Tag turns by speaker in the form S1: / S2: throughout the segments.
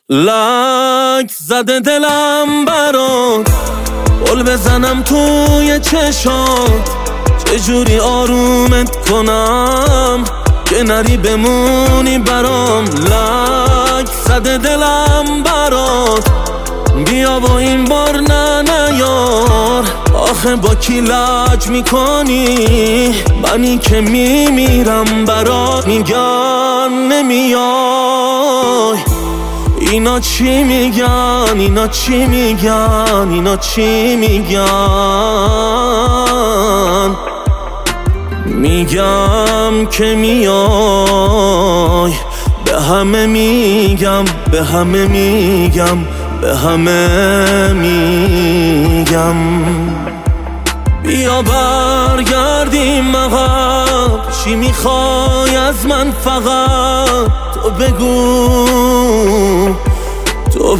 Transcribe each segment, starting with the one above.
S1: لک زده دلم برات، قل بزنم توی چشات، چجوری آرومت کنم که نری بمونی برام. لک زده دلم برات، بیا با این بار نه نیار. آخه با کی لج میکنی؟ منی که میمیرم برات. میگن نمیای، اینا چی میگن؟ اینا چی میگن؟ اینا چی میگن؟ میگم که میای، به همه میگم، به همه میگم، به همه میگم. بیا برگردیم عقب، چی میخوای از من؟ فقط تو بگو، تو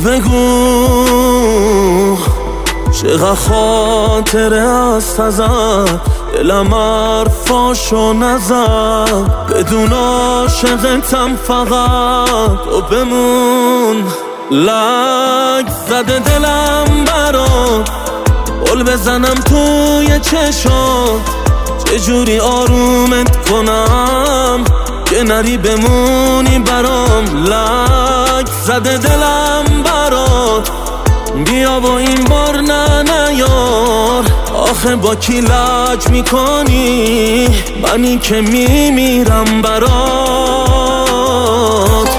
S1: بگو. چقدر خاطره است ازت، دلم حرفاشو نزد. بدون عاشقتم فقط تو بمون. لک زده دلم برات، قل بزنم توی چشات، چجوری آرومت کنم که نری بمونی برام. لک زده دلم برات، بیا با این بار نه نیار. آخه با کی لج میکنی؟ منی که میمیرم برات.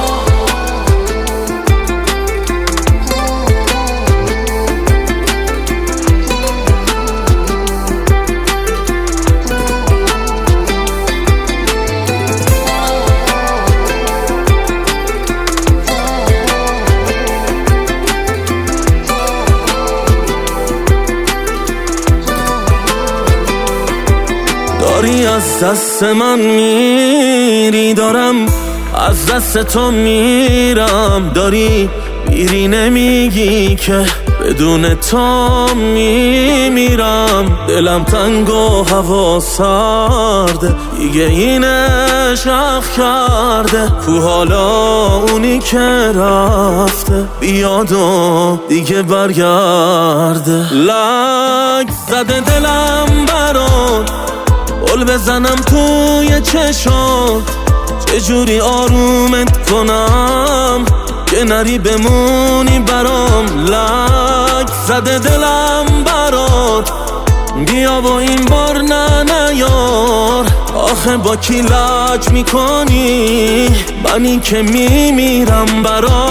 S1: داری از دست من میری، دارم از دست تو میرم. داری میری نمیگی که بدون تو میمیرم. دلم تنگ و هوا سرده، دیگه این عشق کرده. کو حالا اونی که رفته، بیاد و دیگه برگرده. لک زده دلم برات، قل بزنم توی چشات، چجوری آرومت کنم که نری بمونی برام. لک زده دلم برات، بیا با این بار نه نیار. آخه با کی لج میکنی؟ منی که میمیرم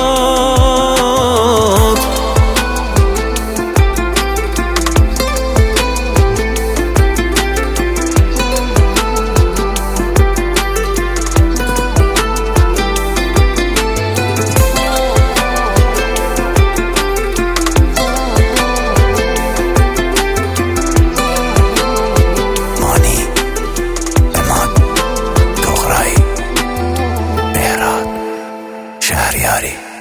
S1: برات.
S2: شهریاری